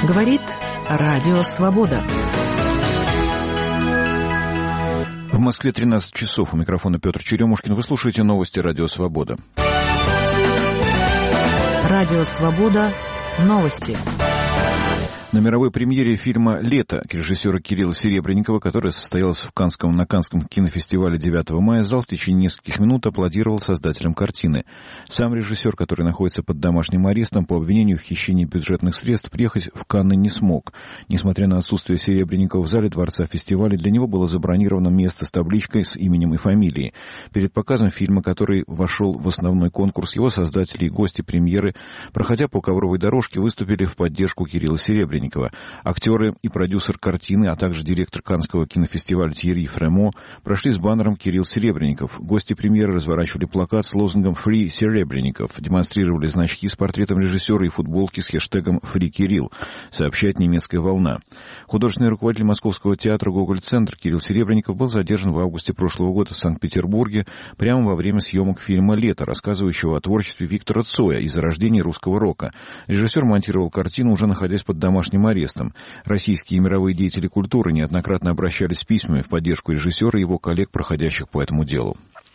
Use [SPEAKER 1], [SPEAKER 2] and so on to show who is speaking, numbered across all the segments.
[SPEAKER 1] Говорит Радио Свобода.
[SPEAKER 2] В Москве 13 часов. У микрофона Петр Черемушкин. Вы слушаете новости Радио Свобода.
[SPEAKER 1] Радио Свобода. Новости.
[SPEAKER 2] На мировой премьере фильма «Лето» режиссера Кирилла Серебренникова, которая состоялась на Каннском кинофестивале 9 мая, зал в течение нескольких минут аплодировал создателям картины. Сам режиссер, который находится под домашним арестом по обвинению в хищении бюджетных средств, приехать в Канны не смог. Несмотря на отсутствие Серебренникова в зале Дворца фестиваля, для него было забронировано место с табличкой с именем и фамилией. Перед показом фильма, который вошел в основной конкурс, его создатели и гости премьеры, проходя по ковровой дорожке, выступили в поддержку Кирилла Серебренникова. Актеры и продюсер картины, а также директор Каннского кинофестиваля Тьерри Фремо прошли с баннером «Кирилл Серебренников». Гости премьеры разворачивали плакат с лозунгом «Free Серебренников», демонстрировали значки с портретом режиссера и футболки с хэштегом «Free Кирилл», сообщает немецкая «Волна». Художественный руководитель Московского театра «Гоголь-центр» Кирилл Серебренников был задержан в августе прошлого года в Санкт-Петербурге прямо во время съемок фильма «Лето», рассказывающего о творчестве Виктора Цоя и зарождении русского рока. Режиссер монтировал картину, уже находясь под домашним арестом. Российские и мировые деятели культуры неоднократно обращались с письмами в поддержку режиссера и его коллег, проходящих по этому делу.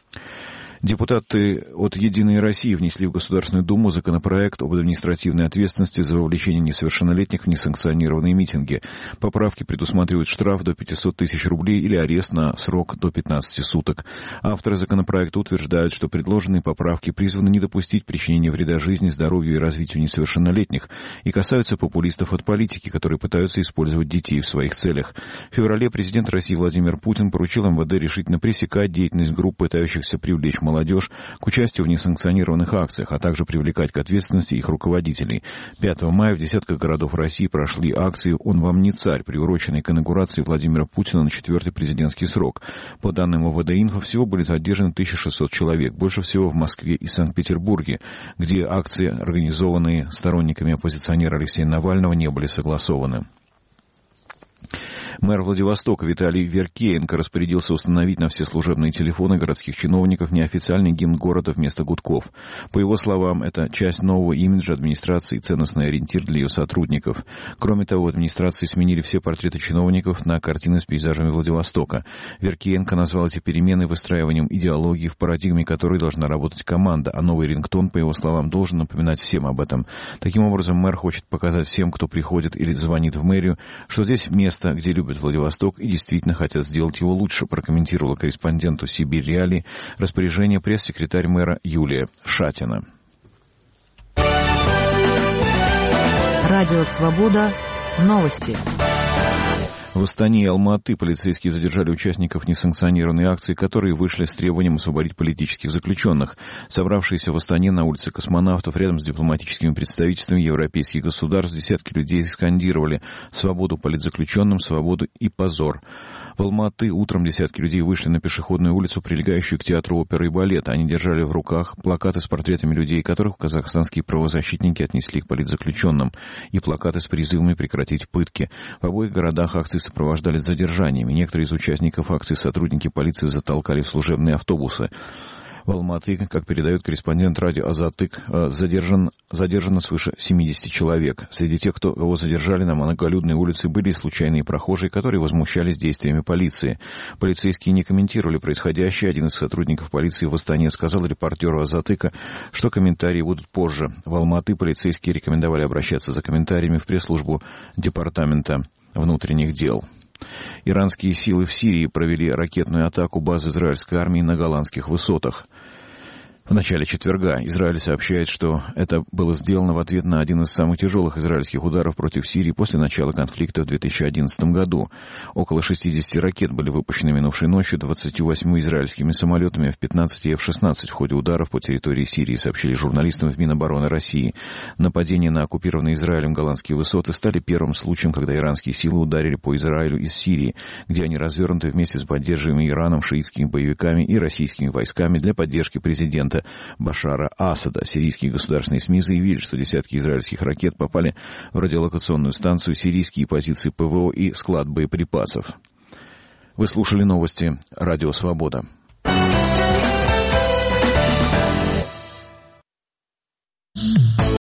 [SPEAKER 2] Депутаты от «Единой России» внесли в Государственную Думу законопроект об административной ответственности за вовлечение несовершеннолетних в несанкционированные митинги. Поправки предусматривают штраф до 500 тысяч рублей или арест на срок до 15 суток. Авторы законопроекта утверждают, что предложенные поправки призваны не допустить причинения вреда жизни, здоровью и развитию несовершеннолетних и касаются популистов от политики, которые пытаются использовать детей в своих целях. В феврале президент России Владимир Путин поручил МВД решительно пресекать деятельность групп, пытающихся привлечь молодежь к участию в несанкционированных акциях, а также привлекать к ответственности их руководителей. 5 мая в десятках городов России прошли акции «Он вам не царь», приуроченные к инаугурации Владимира Путина на 4-й президентский срок. По данным ОВД-Инфо, всего были задержаны 1600 человек, больше всего в Москве и Санкт-Петербурге, где акции, организованные сторонниками оппозиционера Алексея Навального, не были согласованы. Мэр Владивостока Виталий Веркеенко распорядился установить на все служебные телефоны городских чиновников неофициальный гимн города вместо гудков. По его словам, это часть нового имиджа администрации и ценностный ориентир для ее сотрудников. Кроме того, в администрации сменили все портреты чиновников на картины с пейзажами Владивостока. Веркеенко назвал эти перемены выстраиванием идеологии, в парадигме которой должна работать команда, а новый рингтон, по его словам, должен напоминать всем об этом. Таким образом, мэр хочет показать всем, кто приходит или звонит в мэрию, что здесь место, где любят Владивосток и действительно хотят сделать его лучше, прокомментировала корреспонденту «Сибирь Реалии» распоряжение пресс-секретарь мэра Юлия Шатина.
[SPEAKER 1] Радио Свобода. Новости.
[SPEAKER 2] В Астане и Алма-Аты полицейские задержали участников несанкционированной акции, которые вышли с требованием освободить политических заключенных. Собравшиеся в Астане на улице Космонавтов рядом с дипломатическими представительствами европейских государств десятки людей скандировали «Свободу политзаключенным, свободу и позор». В Алма-Аты утром десятки людей вышли на пешеходную улицу, прилегающую к театру оперы и балета. Они держали в руках плакаты с портретами людей, которых казахстанские правозащитники отнесли к политзаключенным, и плакаты с призывами прекратить пытки. В обоих городах акции сопровождались задержаниями. Некоторые из участников акции сотрудники полиции затолкали в служебные автобусы. В Алма-Аты, как передает корреспондент радио «Азатык», задержано свыше 70 человек. Среди тех, кого задержали на многолюдной улице, были случайные прохожие, которые возмущались действиями полиции. Полицейские не комментировали происходящее. Один из сотрудников полиции в Астане сказал репортеру «Азатыка», что комментарии будут позже. В Алма-Аты полицейские рекомендовали обращаться за комментариями в пресс-службу Департамента внутренних дел. Иранские силы в Сирии провели ракетную атаку баз израильской армии на Голландских высотах. В начале четверга Израиль сообщает, что это было сделано в ответ на один из самых тяжелых израильских ударов против Сирии после начала конфликта в 2011 году. Около 60 ракет были выпущены минувшей ночью 28 израильскими самолетами F-15 и F-16 в ходе ударов по территории Сирии, сообщили журналистам в Минобороны России. Нападения на оккупированные Израилем Голландские высоты стали первым случаем, когда иранские силы ударили по Израилю из Сирии, где они развернуты вместе с поддерживаемыми Ираном шиитскими боевиками и российскими войсками для поддержки президента Башара Асада. Сирийские государственные СМИ заявили, что десятки израильских ракет попали в радиолокационную станцию, сирийские позиции ПВО и склад боеприпасов. Вы слушали новости «Радио Свобода».